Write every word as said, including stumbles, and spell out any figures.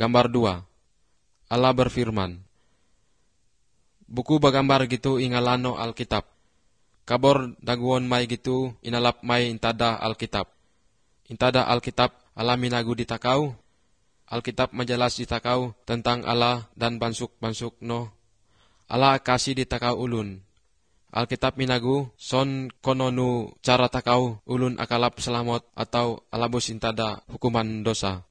Gambar dua. Allah berfirman. Buku bagambar gitu ingalano Alkitab. Kabor daguon may gitu inalap may intada Alkitab. Intada Alkitab Allah minagu di takau. Alkitab majalas di takau tentang Allah dan bansuk-bansuk no. Allah kasih di takau ulun. Alkitab minagu son kononu cara takau ulun akalap selamat atau alabus intada hukuman dosa.